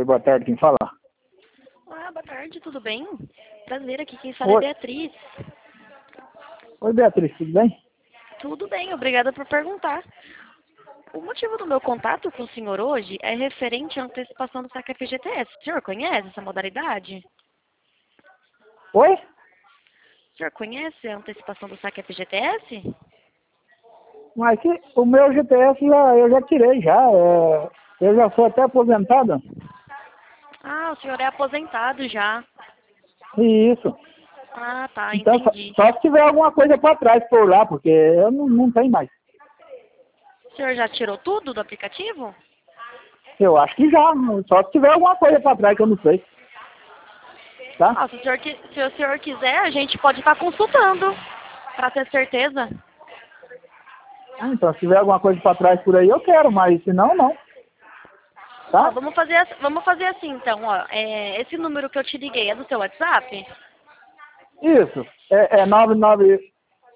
Oi, boa tarde, quem fala? Olá, boa tarde, tudo bem? Prazer, aqui quem fala é Beatriz. Oi, Beatriz, tudo bem? Tudo bem, obrigada por perguntar. O motivo do meu contato com o senhor hoje é referente à antecipação do saque FGTS. O senhor conhece essa modalidade? Oi? O senhor conhece a antecipação do saque FGTS? Mas o meu GTS eu já tirei já. Eu já sou até aposentado. Ah, o senhor é aposentado já. Isso. Ah, tá, Então, entendi. só se tiver alguma coisa para trás por lá, porque eu não tenho mais. O senhor já tirou tudo do aplicativo? Eu acho que já. Só se tiver alguma coisa para trás que eu não sei. Tá? Ah, se o senhor quiser, a gente pode estar consultando, para ter certeza. Então, se tiver alguma coisa para trás por aí, eu quero, mas se não, não. Ó, Tá? vamos fazer assim então, ó. Esse número que eu te liguei é do seu WhatsApp? Isso. É 998.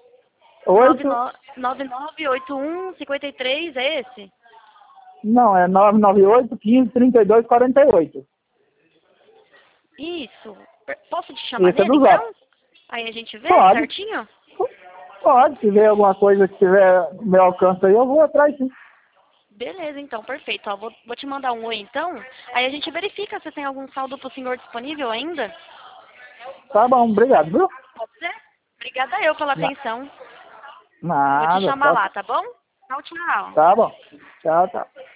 998153, é esse? Não, é 998 15 32 48. Isso. Posso te chamar Esse é nele do Zap. então? Aí a gente vê Pode. certinho? Pode, se ver alguma coisa que tiver no meu alcance aí, eu vou atrás sim. Beleza, então, perfeito. Ó, vou te mandar um oi então. Aí a gente verifica se tem algum saldo pro senhor disponível ainda. Tá bom, obrigado, viu? Pode ser? Obrigada eu pela Na- atenção. Vou te Nada, chamar tá, lá, tá bom? Tchau, tchau. tá bom. Tchau, tchau.